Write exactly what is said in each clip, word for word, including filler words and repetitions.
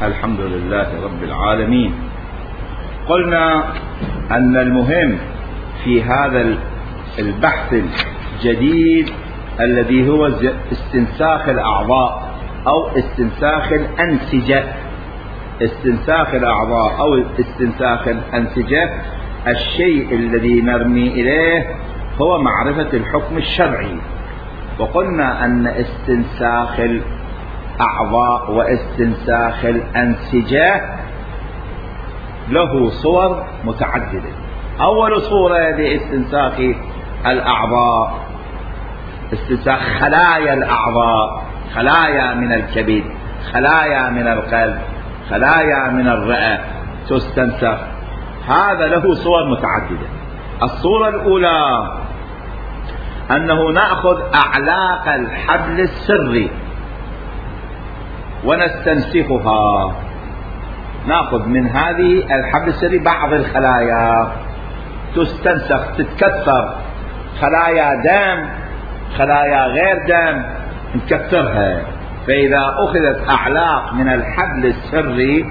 الحمد لله رب العالمين. قلنا أن المهم في هذا البحث الجديد الذي هو استنساخ الأعضاء أو استنساخ الأنسجة، استنساخ الأعضاء أو استنساخ الأنسجة، الشيء الذي نرمي إليه هو معرفة الحكم الشرعي. وقلنا أن استنساخ الأعضاء واستنساخ الأنسجة له صور متعددة. أول صورة لاستنساخ الأعضاء استنساخ خلايا الأعضاء، خلايا من الكبد، خلايا من القلب، خلايا من الرئة تستنسخ. هذا له صور متعددة. الصورة الأولى أنه نأخذ أعلاق الحبل السري ونستنسخها، نأخذ من هذه الحبل السري بعض الخلايا تستنسخ، تتكثر، خلايا دم، خلايا غير دم، نكثرها. فإذا أخذت أعلاق من الحبل السري،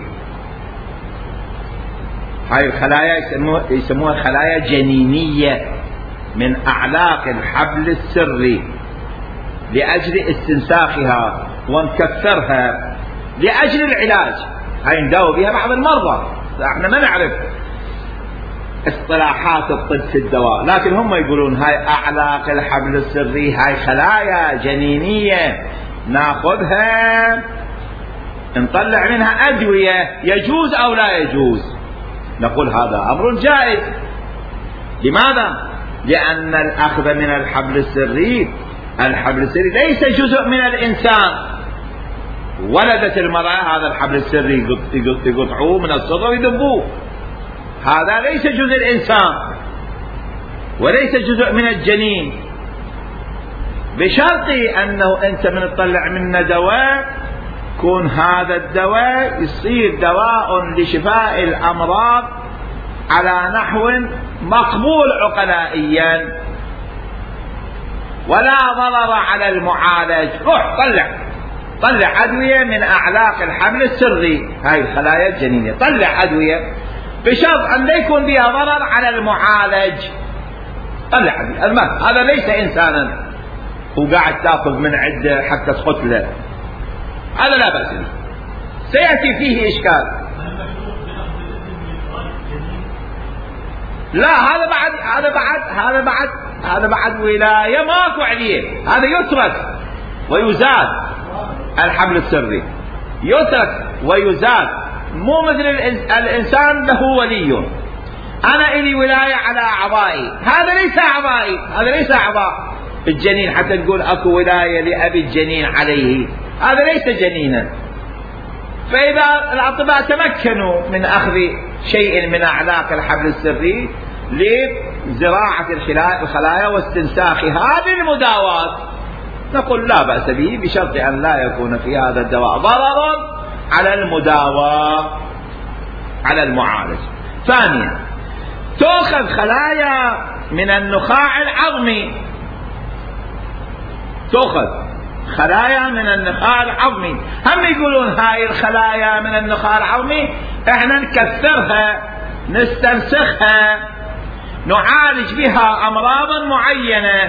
هاي الخلايا يسموها, يسموها خلايا جنينية من أعلاق الحبل السري لأجل استنساخها ونكثرها لأجل العلاج. هاي نداوي بها بعض المرضى، احنا ما نعرف اصطلاحات الطب في الدواء، لكن هم يقولون هاي أعلاق الحبل السري، هاي خلايا جنينية ناخذها نطلع منها أدوية، يجوز أو لا يجوز؟ نقول هذا أمر جائز. لماذا؟ لأن الأخذ من الحبل السري، الحبل السري ليس جزء من الإنسان. ولدت المرأة، هذا الحبل السري يقطعوه من الصدر ويدبوه، هذا ليس جزء الإنسان وليس جزء من الجنين. بشرط أنه أنت من تطلع منه دواء، كون هذا الدواء يصير دواء لشفاء الأمراض على نحو مقبول عقلائيا ولا ضرر على المعالج. روح طلع طلع أدوية من أعلاق الحبل السري، هاي الخلايا الجنينية، طلع أدوية بشرط أن لا يكون بها ضرر على المعالج. طلع أدوية، المهم هذا ليس إنسانا وقاعد تأخذ من عده حتى تقتله، هذا لا بأس به، سيأتي فيه إشكال. لا هذا بعد هذا بعد هذا بعد هذا بعد ولاية ماكو عليه، هذا يترك ويزاد. الحبل السري يترك ويزاد، مو مثل الإنسان له ولي. أنا إلي ولاية على أعضائي، هذا ليس أعضائي، هذا ليس أعضاء الجنين حتى تقول أكو ولاية لأبي الجنين عليه، هذا ليس جنينا. فإذا الأطباء تمكنوا من أخذ شيء من أعلاق الحبل السري لزراعة الخلايا واستنساخ هذه المداوات، نقول لا بأس به، بشرط أن لا يكون في هذا الدواء ضرر على المداواة على المعالج. ثانيا تأخذ خلايا من النخاع العظمي، تأخذ خلايا من النخاع العظمي، هم يقولون هاي الخلايا من النخاع العظمي احنا نكثرها نستنسخها نعالج بها أمراضا معينة.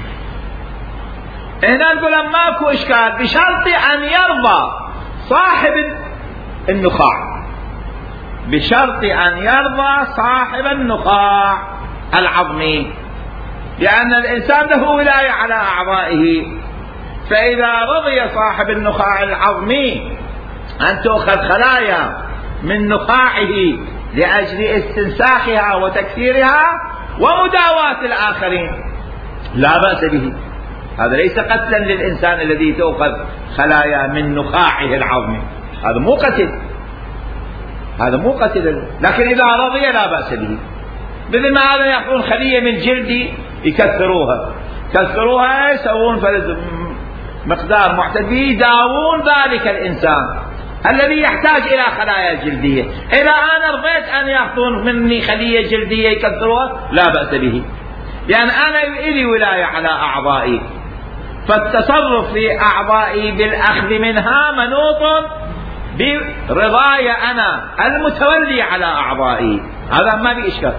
هنا نقول ماكو إشكال بشرط أن يرضى صاحب النخاع، بشرط أن يرضى صاحب النخاع العظمي، لأن الإنسان له ولاية على أعضائه. فإذا رضي صاحب النخاع العظمي أن تأخذ خلايا من نخاعه لأجل استنساخها وتكثيرها ومداواة الآخرين، لا بأس به. هذا ليس قتلا للإنسان الذي تأخذ خلايا من نخاعه العظمي، هذا مو قتل، هذا مو قتل. لكن إذا رضي لا بأس به. مثل ما هذا يأخذون خلية من جلدي يكثروها، يكثروها يسوون مقدار معتدل يداوون ذلك الإنسان الذي يحتاج إلى خلايا جلدية. إذا أنا رضيت أن يأخذون مني خلية جلدية يكثروها لا بأس به، لأن أنا إلي ولاية على أعضائي، فالتصرف في أعضائي بالأخذ منها منوط برضاي أنا المتولي على أعضائي، هذا ما في إشكال.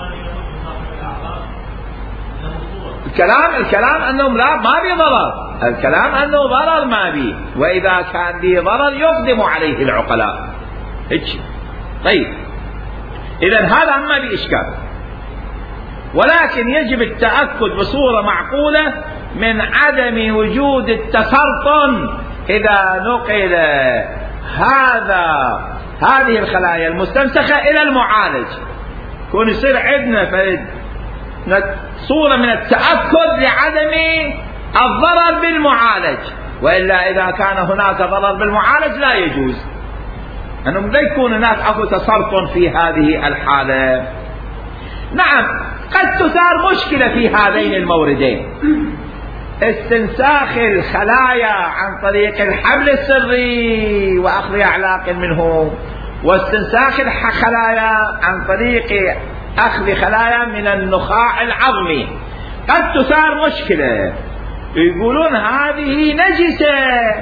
الكلام الكلام أنهم لا ما بي ضرر، الكلام أنه ضرر ما بي، وإذا كان بي ضرر يقدم عليه العقلاء هيك. طيب إذن هذا ما بي إشكال، ولكن يجب التأكد بصورة معقولة من عدم وجود التسرطن إذا نقل هذا هذه الخلايا المستنسخة إلى المعالج، يكون يصير عندنا فرد صورة من التأكد لعدم الضرر بالمعالج، وإلا إذا كان هناك ضرر بالمعالج لا يجوز أنه لا يكون هناك أكو تسرطن في هذه الحالة. نعم قد تثار مشكلة في هذين الموردين، استنساخ الخلايا عن طريق الحبل السري وأخذ أعلاق منه، واستنساخ الخلايا عن طريق أخذ خلايا من النخاع العظمي. قد تثار مشكلة، يقولون هذه نجسة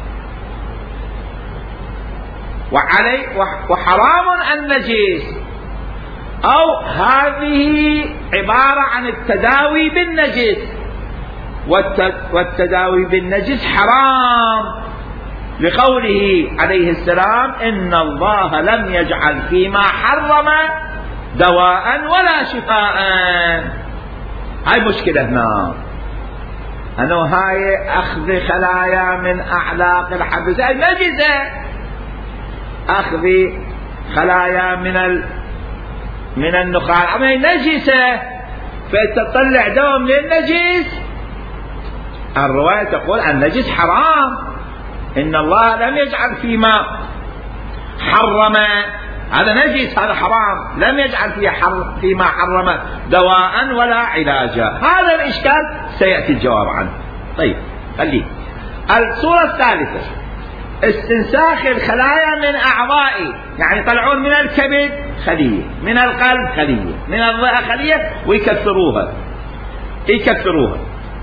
وعلي وحرام النجس، أو هذه عبارة عن التداوي بالنجس، والتداوي بالنجس حرام، لقوله عليه السلام إن الله لم يجعل فيما حرم دواء ولا شفاء. هاي مشكلة هنا، أنه هاي أخذ خلايا من أعلاق الحبل هاي نجسة، أخذ خلايا من ال من النخاع هاي نجسة، فتطلع دواء من النجس. الرواية تقول النجس حرام، إن الله لم يجعل فيما حرم، هذا نجس هذا حرام، لم يجعل فيه حر فيما حرم دواء ولا علاجا. هذا الإشكال سيأتي الجواب عنه. طيب خليه. الصورة الثالثة استنساخ الخلايا من أعضائي، يعني يطلعون من الكبد خلية، من القلب خلية، من الرئة خلية، ويكثروها يكثروها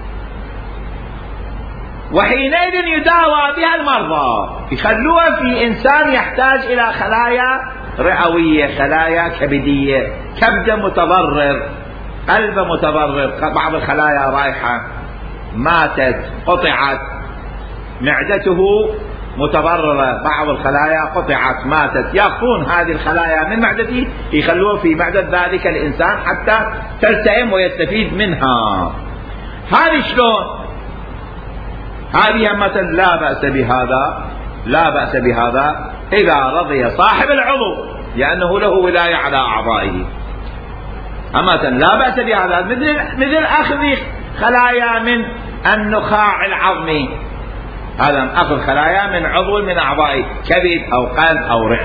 وحينئذ يداوى بها المرضى، يخلوها في إنسان يحتاج إلى خلايا رئوية، خلايا كبدية، كبد متضرر، قلب متضرر، بعض الخلايا رايحة ماتت قطعت، معدته متضررة، بعض الخلايا قطعت ماتت، يأخذون هذه الخلايا من معدته يخلوها في معدة ذلك الإنسان حتى تلتئم ويستفيد منها. هذه شلون؟ هذه مثلا لا بأس بهذا، لا بأس بهذا إذا رضي صاحب العضو لأنه له ولاية على أعضائه. أما لا بأس بهذا مثل مثل أخذ خلايا من النخاع العظمي، هذا أخذ خلايا من عضو من أعضائه، كبد أو قلب أو رئة.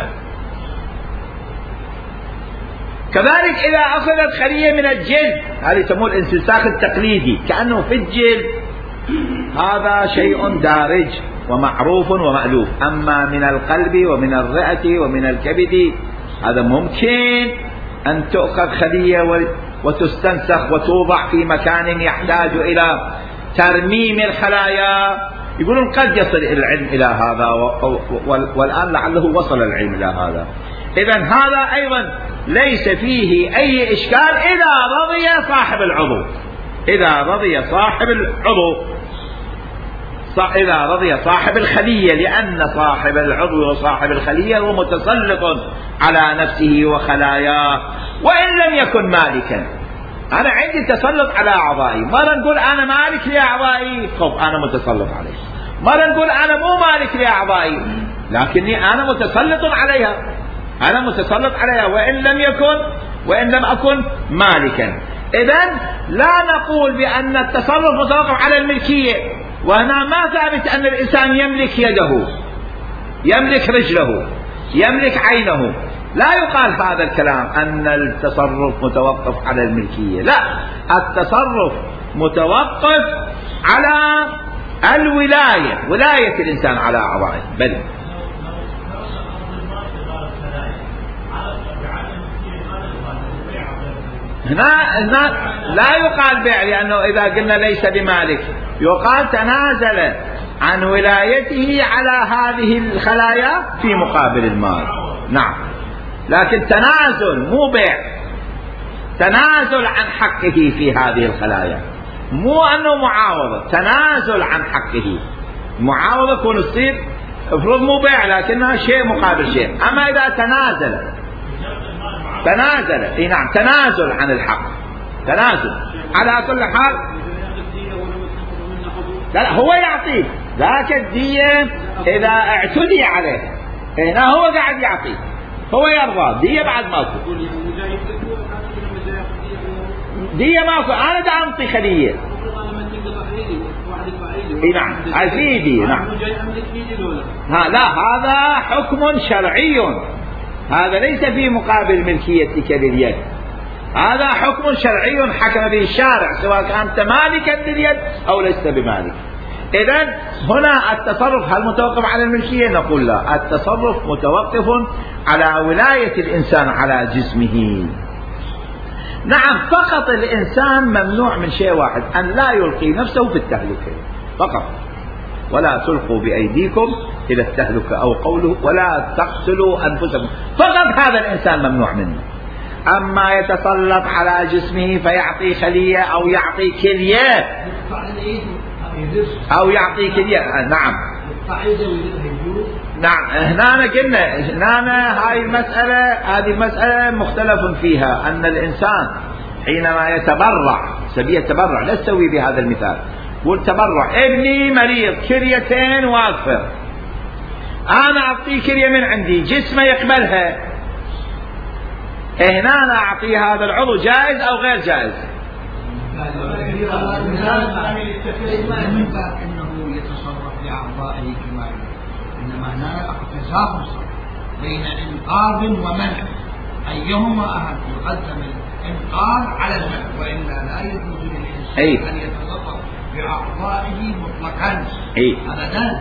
كذلك إذا أخذت خلية من الجلد، هذه يسموه الانسساخ التقليدي، كأنه في الجلد، هذا شيء دارج ومعروف ومألوف. أما من القلب ومن الرئة ومن الكبد هذا ممكن أن تؤخذ خلية وتستنسخ وتوضع في مكان يحتاج إلى ترميم الخلايا. يقولون قد يصل العلم إلى هذا، والآن لعله وصل العلم إلى هذا. إذن هذا أيضا ليس فيه أي إشكال إذا رضي صاحب العضو، إذا رضي صاحب العضو، إذا رضي صاحب الخلية، لأن صاحب العضو وصاحب الخلية هو متسلط على نفسه وخلاياه، وإن لم يكن مالكا. أنا عندي تسلط على أعضائي، مرة نقول أنا مالك لأعضائي، خب أنا متسلط عليه، مرة نقول أنا مو مالك لأعضائي لكني أنا متسلط عليها، أنا متسلط عليها وإن لم يكن وإن لم أكن مالكا. إذن لا نقول بأن التصرف متوقف على الملكية، وهنا ما ثابت أن الإنسان يملك يده، يملك رجله، يملك عينه، لا يقال هذا الكلام أن التصرف متوقف على الملكية، لا، التصرف متوقف على الولاية، ولاية الإنسان على أعضائه. بل هنا, هنا لا يقال بيع، لأنه إذا قلنا ليس بمالك يقال تنازل عن ولايته على هذه الخلايا في مقابل المال. نعم، لكن تنازل مو بيع، تنازل عن حقه في هذه الخلايا، مو أنه معاوضة، تنازل عن حقه. معاوضة يكون تصير افرض مو بيع لكنها شيء مقابل شيء. أما إذا تنازل تنازل اي نعم تنازل عن الحق، تنازل على كل حال. لا هو يعطيه، ذاك الدية إذا اعتدي عليه، هنا هو قاعد يعطيه، هو يرضى دية بعد ماكو دية ماكو. أنا دا أعطي خلية اي نعم عزيزي نعم. ها لا، هذا حكم شرعي، هذا ليس في مقابل ملكيتك لليد، هذا حكم شرعي حكم به الشارع سواء كنت مالكا لليد أو لست بمالك. إذن هنا التصرف هل متوقف على الملكية؟ نقول لا، التصرف متوقف على ولاية الإنسان على جسمه. نعم، فقط الإنسان ممنوع من شيء واحد، أن لا يلقي نفسه في التهلكة فقط، ولا تلقوا بأيديكم إلى التهلكة، أو قوله ولا تقتلوا أنفسكم، فقط هذا الإنسان ممنوع منه. أما يتسلط على جسمه فيعطي خلية أو يعطي كلية أو يعطي كلية، نعم نعم. هنا قلنا هنا هاي المسألة، هذه المسألة مختلف فيها، أن الإنسان حينما يتبرع سبيل التبرع، لا تسوي بهذا المثال، قول تبرع ابني مريض كليتين واقفة، أنا أعطيه كلية من عندي جسمه يقبلها، هنا أنا أعطيه هذا العضو، جائز أو غير جائز؟ إنه يتصرف بأعضائه كما يريد، إنما هنا تزاحم بين إنقاذ ومنع، أيهما أهم؟ يقدم الإنقاذ على المنع، وإلا لا يجوز للإنسان أن يتصرف بأعضائه مطلقا أبدا.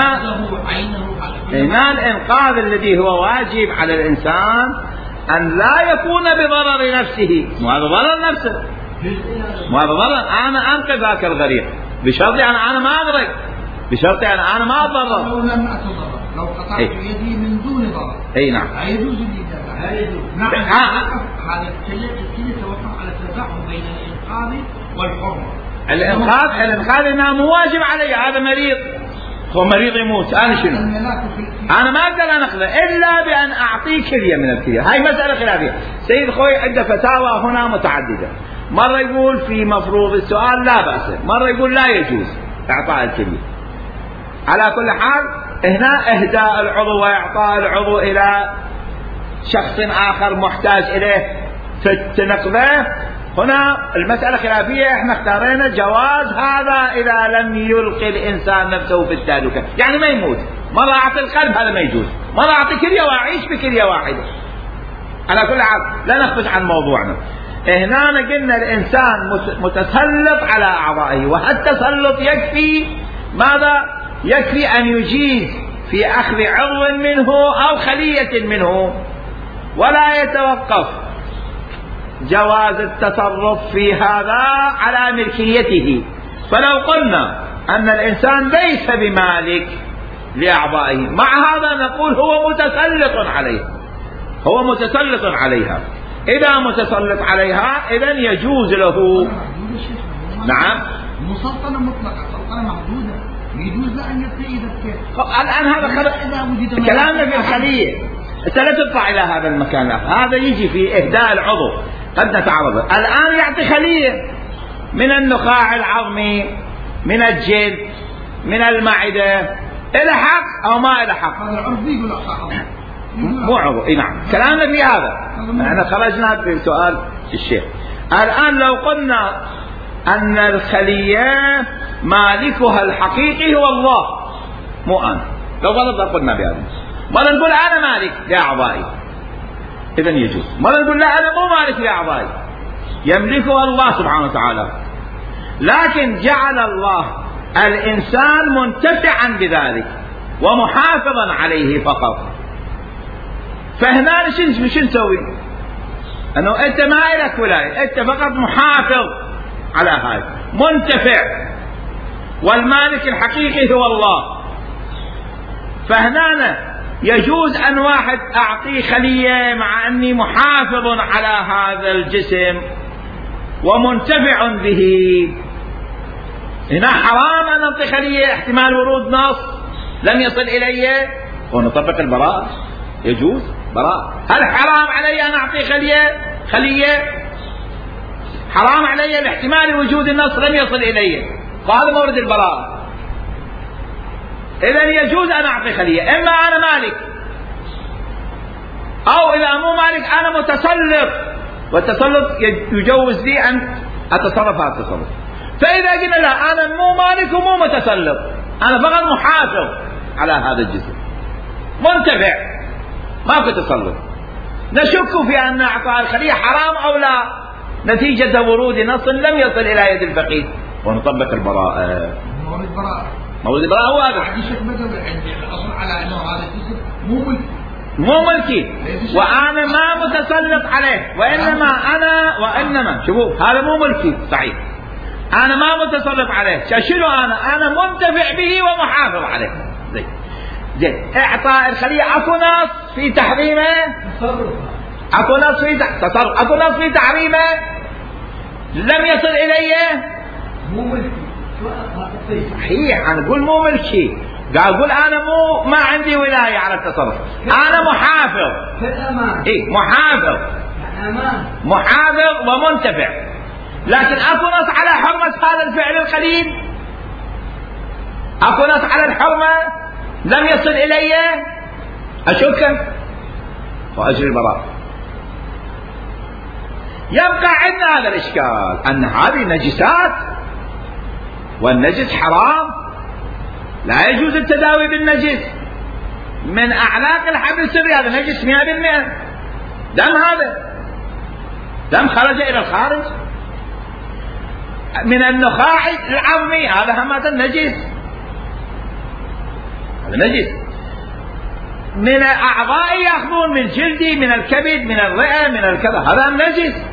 هنا الإنقاذ الذي هو واجب على الإنسان أن لا يكون بضرر نفسه، مو هذا ضرر نفسه، مو هذا ضرر، أنا أنقذ ذاك الغريق بشرط أن أنا ما أضرر، بشرط أن أنا ما أضرر. لو لم أتضرر، لو قطعت يدي من دون ضرر، أي نعم، لا يجوز لي ذلك. نعم، هذا الكل يتوقف على التزاحم بين الإنقاذ والحرمة. الإنقاذ الإنقاذ إنه مو واجب علي، هذا مريض، هو مريض يموت، أنا شنو؟ أنا ما أقدر أنقذه إلا بأن أعطيه كلية من الكلية. هاي مسألة خلافية. سيد خوي عنده فتاوى هنا متعددة، مرة يقول في مفروض السؤال لا بأس، مرة يقول لا يجوز إعطاء الكلية. على كل حال هنا إهداء العضو وإعطاء العضو إلى شخص آخر محتاج إليه تنقذه، هنا المسألة خلافية، احنا اختارينا جواز هذا إذا لم يلقي الإنسان نفسه في التهلكة، يعني ما يموت. مرة أعطي القلب هذا ما يجوز، مرة أعطي كلية وأعيش بكلية واحدة. على كل حال لا نخفش عن موضوعنا. هنا قلنا الإنسان متسلط على أعضائه، وهالتسلط يكفي ماذا؟ يكفي أن يجيز في أخذ عضو منه أو خلية منه، ولا يتوقف جواز التصرف في هذا على ملكيته. فلو قلنا أن الإنسان ليس بمالك لأعضائه، مع هذا نقول هو متسلط عليها، هو متسلط عليها. إذا متسلط عليها إذن يجوز له. نعم، مسلطنة مطلقة، سلطنة محدودة، يجوز له أن يبتئي ذلك. الآن هذا خل... كلامنا في الخلية، أنت لا تطلع إلى هذا المكان، هذا يجي في إهداء العضو قد نتعرض. الآن يعطي خلية من النخاع العظمي، من الجلد، من المعدة، إلى حق أو ما إلى حق؟ هذا العضو يقول أصحابه مو عضو. اي نعم، كلامنا في هذا، احنا خرجنا في سؤال الشيخ. الآن لو قلنا أن الخلية مالكها الحقيقي هو الله، مو أنا، لو غلط قلنا بهذا، مرة نقول أنا مالك لأعضائي إذن يجوز، مرة نقول لا أنا مو مالك لأعضائي، يملكها الله سبحانه وتعالى، لكن جعل الله الإنسان منتفعا بذلك ومحافظا عليه فقط. فهنا شنو شنو نسوي؟ أنه أنت ما لك ولاية، أنت فقط محافظ على هذا، منتفع. والمالك الحقيقي هو الله. فهنا يجوز أن واحد أعطيه خلية مع أني محافظ على هذا الجسم ومنتفع به. هنا حرام أن أعطي خلية احتمال ورود نص لم يصل إلي ونطبق البراءة. يجوز براءة. هل حرام علي أن أعطي خلية خلية حرام علي الاحتمال وجود النص لم يصل إلي، وهذا مورد البراءة. إذن يجوز أن أعطي خلية، إما أنا مالك أو إذا مو مالك أنا متسلط، والتسلط يجوز لي أن أتصرف هذا التصرف. فإذا قلنا لا أنا مو مالك ومو متسلط، أنا فقط محافظ على هذا الجسم منتفع ماكو تسلط، نشك في أن أعطاء الخلية حرام أو لا نتيجة ورود نص لم يصل إلى يد الفقيه، ونطبق البراءة. مورد البراءة مورد البراءة هو هذا. الأصل على أنه هذا الجسم مو ملكي مو ملكي وأنا ما متسلط عليه، وإنما أنا وإنما شوفوا هذا مو ملكي صحيح، أنا ما متسلط عليه. شنو أنا؟ أنا منتفع به ومحافظ عليه. زين زين إعطاء الخلية أكو نص في تحريمه، أكو نص في تصرف، أكو نص في تحريمه لم يصل إلي مو ملكي. صحيح أنا أقول مو ملكي، قال أقول أنا مو ما عندي ولاية على التصرف، أنا محافظ. إيه محافظ محافظ ومنتفع، لكن أكو نص على حرمة هذا الفعل القليل، أكو نص على الحرمة لم يصل إلي أشك وأجري البراءة. يبقى عندنا هذا الإشكال أن هذه نجسات، والنجس حرام، لا يجوز التداوي بالنجس. من أعلاق الحبل السري هذا نجس مئة بالمئة، دم هذا دم خرج إلى الخارج. من النخاع العظمي هذا همة النجس، هذا نجس. من أعضاء يأخذون من جلدي، من الكبد، من الرئة، من الكذا، هذا نجس.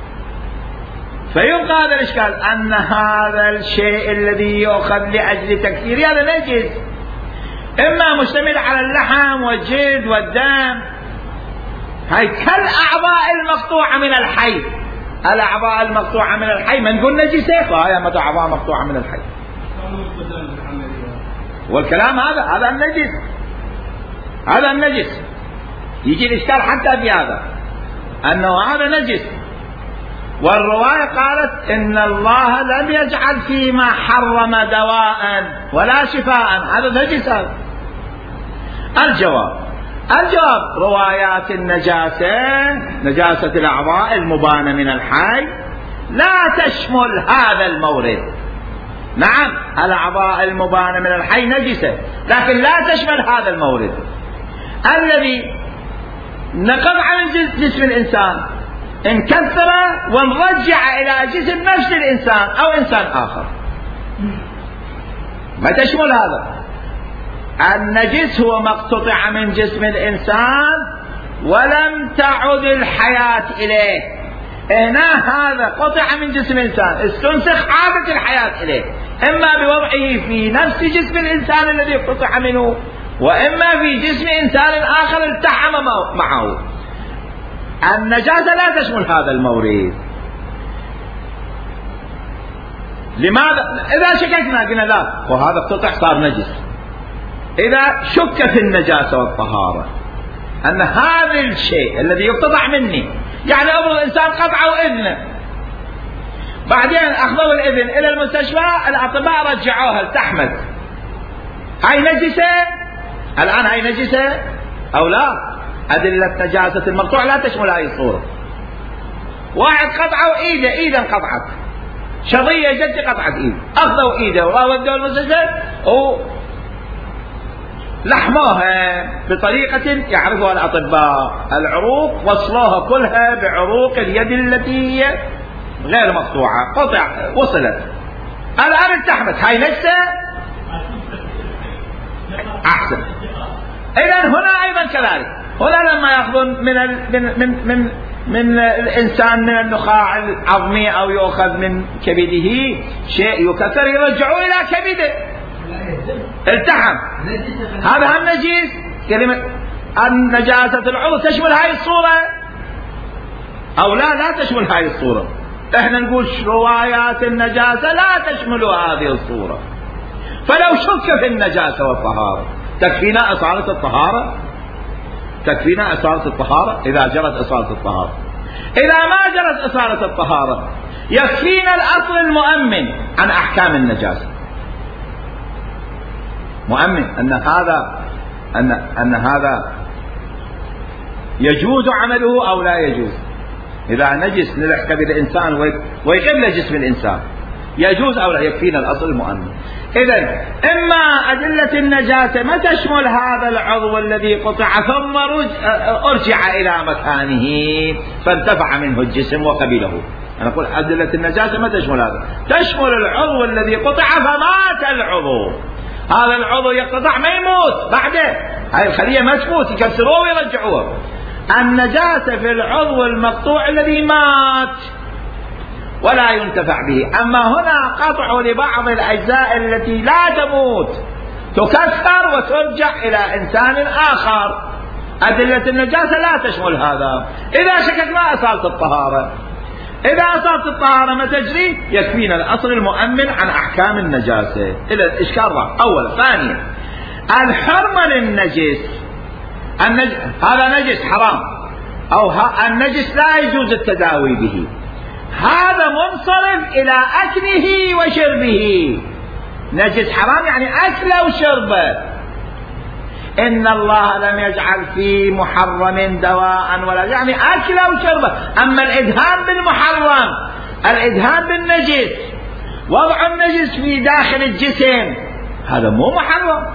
فيبقى هذا الإشكال أن هذا الشيء الذي يؤخذ لأجل تكثير هذا نجس، إما مشتمل على اللحم والجلد والدم، هاي كالأعضاء المقطوعة من الحي. الأعضاء المقطوعة من الحي ما نقول نجسة، فهي متى أعضاء مقطوعة من الحي. والكلام هذا هذا النجس، هذا النجس. يجي الإشكال حتى في هذا أنه هذا نجس. والرواية قالت إن الله لم يجعل فيما حرم دواء ولا شفاء، هذا نجس. الجواب الجواب روايات النجاسة، نجاسة الأعضاء المبانة من الحي، لا تشمل هذا المورد. نعم الأعضاء المبانة من الحي نجسة، لكن لا تشمل هذا المورد الذي نقض عن جسم الإنسان إن كثر ونرجع إلى جسم نفس الإنسان أو إنسان آخر، ما تشمل هذا. النجس هو ما اقتطع من جسم الإنسان ولم تعد الحياة إليه. هنا هذا قطع من جسم الإنسان، استنسخ عادة الحياة إليه، إما بوضعه في نفس جسم الإنسان الذي قطع منه، وإما في جسم إنسان آخر التحم معه. النجاسة لا تشمل هذا المورد. لماذا؟ إذا شككنا قلنا لا، وهذا قطع صار نجس. إذا شك في النجاسة والطهارة أن هذا الشيء الذي يقتطع مني، يعني أمر الإنسان قطعوا إذنه، بعدين أخذوا الإذن إلى المستشفى، الأطباء رجعوها التحمد، هاي نجسة الآن، هاي نجسة أو لا؟ أدلة نجاسة المقطوع لا تشمل هاي الصورة. واحد قطعوا إيده، إيده انقطعت، شظية جدي قطعت إيده، أخذوا إيده وودوا المستشفى لحموها بطريقة يعرفها الأطباء، العروق وصلوها كلها بعروق اليد التي هي غير مقطوعة، قطع وصلت، الآن التحمت، هاي نجسة أحسن. إذن هنا أيضا كذلك، هنا لما يأخذون من من من من من الإنسان من النخاع العظمي أو يؤخذ من كبده شيء يكسر يرجعوه إلى كبده التحم، هذا هم نجيس. كلمة النجاسة العضو تشمل هاي الصورة أو لا لا تشمل هاي الصورة؟ احنا نقول روايات النجاسة لا تشمل هذه الصورة. فلو شك في النجاسة والطهارة تكفينا إصالة الطهارة؟ تكفينا إصالة الطهارة إذا جرت إصالة الطهارة. إذا ما جرت إصالة الطهارة يكفينا الأصل المؤمن عن أحكام النجاسة، مؤمن أن هذا أن أن هذا يجوز عمله أو لا يجوز. إذا نجس نلحق بالإنسان ويقل جسم الإنسان يجوز أو لا، يكفينا الأصل المؤمن. إذن إما أدلة النجاسة ما تشمل هذا العضو الذي قطع ثم أرجع إلى مكانه فانتفع منه الجسم وقبله. أنا أقول أدلة النجاسة ما تشمل هذا، تشمل العضو الذي قطع فمات العضو. هذا العضو يقطع ما يموت بعده، هاي الخلية ما تموت يكسروه ويرجعوه. النجاسة في العضو المقطوع الذي مات ولا ينتفع به. أما هنا قطع لبعض الأجزاء التي لا تموت تكسر وترجع إلى إنسان آخر. أدلة النجاسة لا تشمل هذا. إذا شككنا أصالة الطهارة، إذا أصالة الطهارة ما تجري يكفينا الأصل المؤمن عن أحكام النجاسة. إلى الإشكال رابع. أولا. ثانيا الحرمة للنجس، النج... هذا نجس حرام أو ه... النجس لا يجوز التداوي به، هذا منصرف إلى أكله وشربه. نجس حرام يعني أكله وشربه. إن الله لم يجعل في محرم دواء ولا، يعني أكله وشربه. أما الإدهان بالمحرم، الإدهان بالنجس، وضع النجس في داخل الجسم، هذا مو محرم.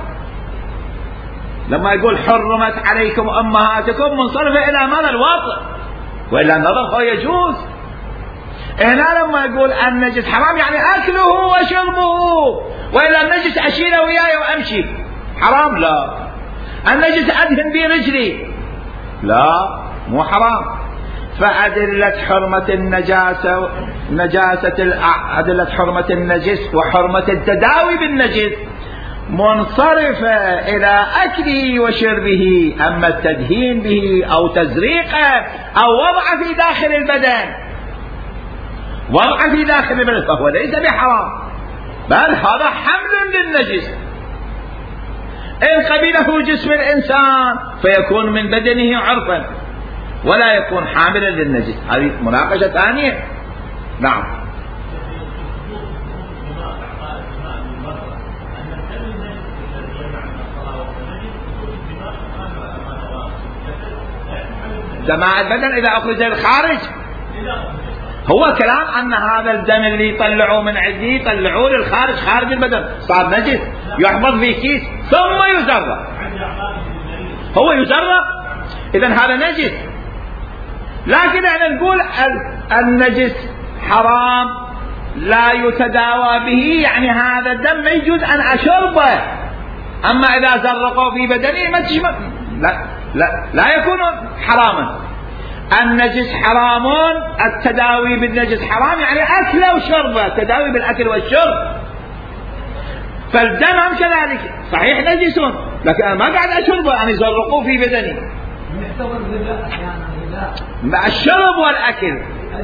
لما يقول حرمت عليكم أمهاتكم منصرفة إلى ماذا؟ الوضع، وإلا النظر هو يجوز. هنا لما يقول النجس حرام يعني أكله وشربه، وإلا النجس أشيله وياي وأمشي حرام؟ لا. النجس أدهن به رجلي، لا مو حرام. فأدلة حرمة النجاسة نجاسة أدلة حرمة النجس وحرمة التداوي بالنجس منصرفة إلى أكله وشربه. أما التدهين به أو تزريقه أو وضعه في داخل البدن، وضعه في داخل البدن فهو ليس بحرام، بل هذا حمل للنجس. إن قبله جسم الإنسان فيكون من بدنه عرفا ولا يكون حاملا للنجس. هذه مناقشة ثانية. نعم. دماء البدن إذا أخرج للخارج، هو كلام أن هذا الدم اللي يطلعوه من عندي يطلعوه للخارج خارج البدن صار نجس، يحفظ في كيس ثم يزرق. هو يزرق، إذن هذا نجس. لكن احنا نقول النجس حرام لا يتداوى به، يعني هذا الدم ما يجوز أن أشربه. أما إذا زرقوا في بدني ما تشمل، لا لا لا يكون حراما. النجس حرام، التداوي بالنجس حرام، يعني أكله وشربه، التداوي بالأكل والشرب. فالدم هم كذلك صحيح نجس، لكن أنا ما قاعد أشربه، أنا يزرقوه في بدني. مع الشرب والأكل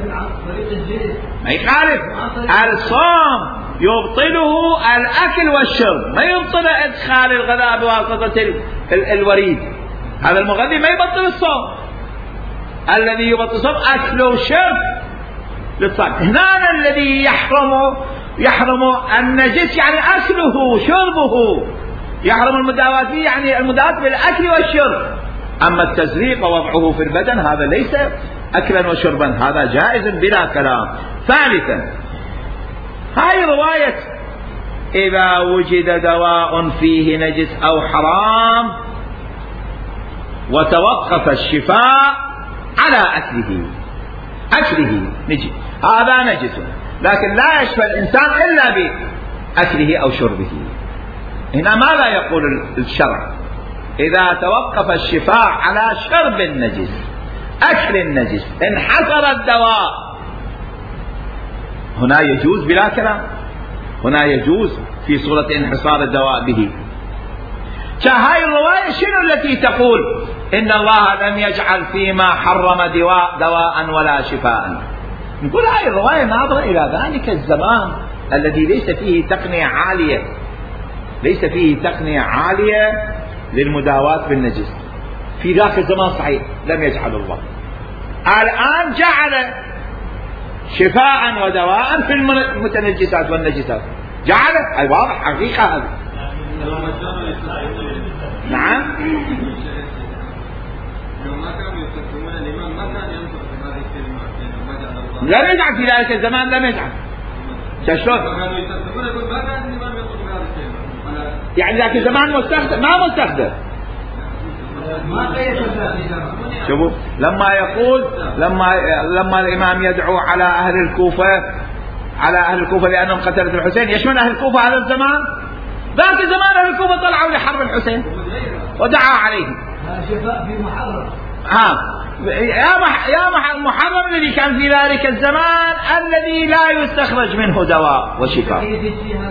ما يخالف. الصوم يبطله الأكل والشرب، ما يبطل إدخال الغذاء بواسطة الوريد. هذا المغذي ما يبطل الصوم. الذي يبطل الصوم أكله وشرب للصوم. هنا الذي يحرم يحرم النجس يعني أكله شربه، يحرم المداواة فيه يعني المداواة بالأكل والشرب. أما التزريق ووضعه في البدن هذا ليس أكلا وشربا، هذا جائز بلا كلام. ثالثا هاي رواية إذا وجد دواء فيه نجس أو حرام وتوقف الشفاء على أكله، أكله نجي هذا نجس، لكن لا يشفى الإنسان إلا بأكله أو شربه. هنا ماذا يقول الشرع؟ إذا توقف الشفاء على شرب النجس أكل النجس انحصر الدواء، هنا يجوز بلا كلام، هنا يجوز في صورة انحصار الدواء به. هاي الرواية شنو التي تقول إن الله لم يجعل فيما حرم دواء دواء ولا شفاء؟ نقول هاي الرواية ناظرة إلى ذلك الزمان الذي ليس فيه تقنية عالية، ليس فيه تقنية عالية للمداواة بالنجس. في ذاك الزمان صحيح لم يجعل الله، الآن جعل شفاء ودواء في المتنجسات والنجسات، جعل. أي واضح حقيقة هذه. نعم. لم يجعل في ذلك الزمان، لم يجعل. شلون؟ يعني ذاك الزمان مستخدم ما مستخدم. شوفوا لما يقول لما لما الإمام يدعو على أهل الكوفة على أهل الكوفة لأنهم قتلت الحسين، يشمل أهل الكوفة هذا الزمان؟ ذاك الزمان أهل الكوفة طلعوا لحرب الحسين ودعا عليه. شفاء في محرم. ها يا مح... يا مح... المحرم الذي كان في ذلك الزمان الذي لا يستخرج منه دواء وشفاء.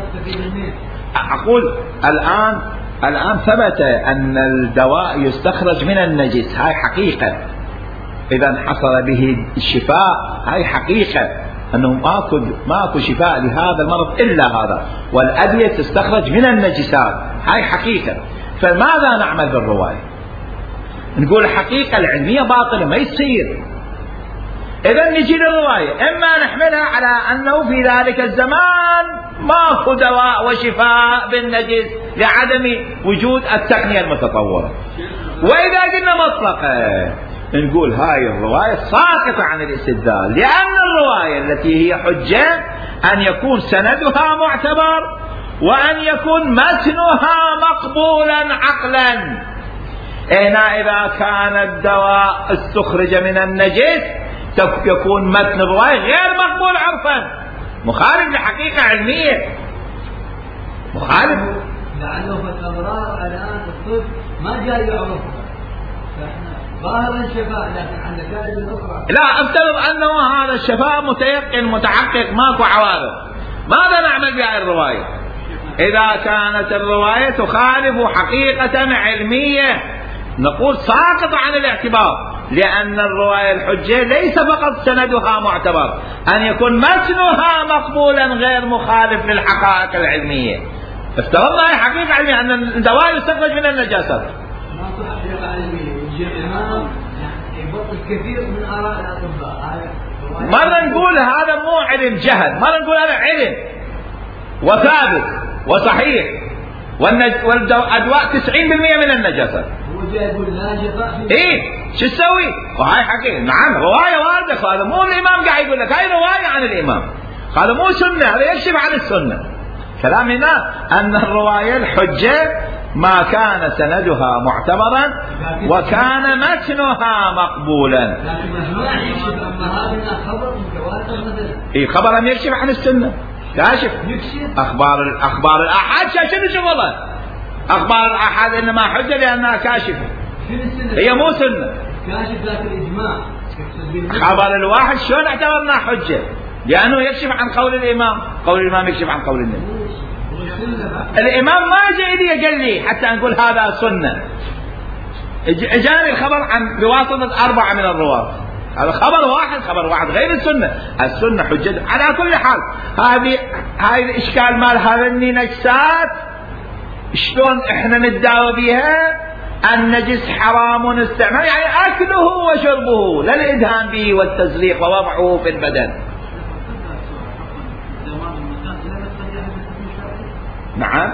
أقول الآن الآن ثبت أن الدواء يستخرج من النجس، هاي حقيقة. إذا حصل به الشفاء هاي حقيقة، أنه ماكو ماكو شفاء لهذا المرض إلا هذا، والأدوية تستخرج من النجسات، هاي حقيقة. فماذا نعمل بالرواية؟ نقول الحقيقة العلمية باطلة، ما يصير. إذا نجي للرواية، إما نحملها على أنه في ذلك الزمان ماكو دواء وشفاء بالنجس لعدم وجود التقنية المتطورة، وإذا قلنا مطلقة نقول هاي الرواية ساقطة عن الاستدلال، لأن الرواية التي هي حجة أن يكون سندها معتبر وأن يكون متنها مقبولا عقلا. هنا إذا كان الدواء استخرج من النجس يكون متن الرواية غير مقبول عرفا، مخالف لحقيقة علمية، مخالف. لأنه في الأمراض الآن الطب ما جاي يعرفها، ظاهرا شفاء، لكن عند الجانب الأخرى لا، افترض أنه هذا الشفاء متيقن متحقق ماكو عوارض، ماذا نعمل بهذه الرواية؟ إذا كانت الرواية تخالف حقيقة علمية نقول ساقط عن الاعتبار، لأن الرواية الحجة ليس فقط سندها معتبر، أن يكون متنها مقبولا غير مخالف للحقائق العلمية. افترضنا هي حقيقة علمية أن الدواء يستخرج من النجاسات. ما في حقيقة علمية، والجماعة يبطل كثير من آراء الأطباء. مرة نقول هذا مو علم جهل، مرة نقول هذا علم وثابت وصحيح، والأدواء تسعين بالمئة من النجاسات. هو جاي يقول لا شفاء. إيه شو تسوي؟ وهاي حقيقة. نعم رواية واردة، هذا مو الإمام قاعد يقول لك، هاي رواية عن الإمام، هذا مو سنة، هذا يكشف عن السنة. كلامنا أن الرواية الحجة ما كان سندها معتبرا وكان متنها مقبولا. إيه خبر أن يكشف عن السنة، كاشف أخبار الأخبار الأحاد شنو شغله؟ أخبار الأحاد إنما حجة لأنها كاشفة، هي مو سنة. كاشف ذات الإجماع. خبر الواحد شلون اعتبرنا حجة؟ لأنه يكشف عن قول الإمام، قول الإمام يكشف عن قول النبي. الإمام ما جاء لي قال لي حتى نقول هذا سنة، جاني الخبر عن بواسطة أربعة من الرواة، هذا خبر واحد، خبر واحد غير السنة. السنة حجة على كل حال. هذه هاي الإشكال مال هذا النجسات شلون إحنا نداوي بها؟ النجس حرام استعمال، يعني أكله وشربه، لا الإدهان به والتزليق ووضعه في البدن. نعم.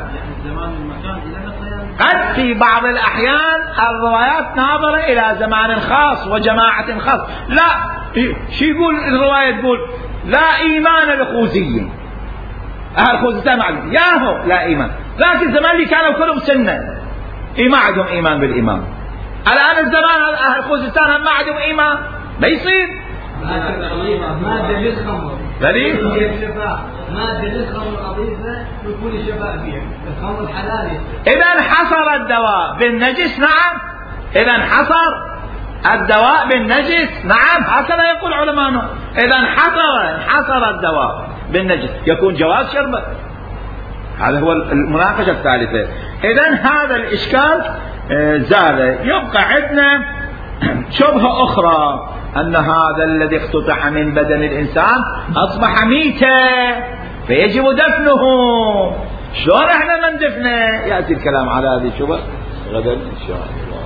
قد في بعض الأحيان الروايات ناظرة إلى زمان خاص وجماعة خاص. لا شو يقول الرواية؟ تقول لا إيمان لخوزي، أهل خوزستان معلوم ياهو لا إيمان. ذاك الزمان اللي كانوا كلهم سنة ما عندهم إيمان بالإمام. الآن الزمان أهل خوزستان ما عندهم إيمان، ما يصير. ما دليل خمر دليل ما دليل خمر أضيفة يكون الشفاء فيها الخمر حلال. إذا انحصر الدواء بالنجس، نعم إذا انحصر الدواء بالنجس، نعم هكذا يقول علماءنا. إذا انحصر انحصر الدواء بالنجس يكون جواز شربه. هذا هو المناقشة الثالثة. إذا هذا الإشكال زال. يبقى عندنا شبهة أخرى، أن هذا الذي اقتطع من بدن الإنسان أصبح ميتا فيجب دفنه. شلون احنا من دفنه؟ يأتي الكلام على هذه الشبهة غدا إن شاء الله.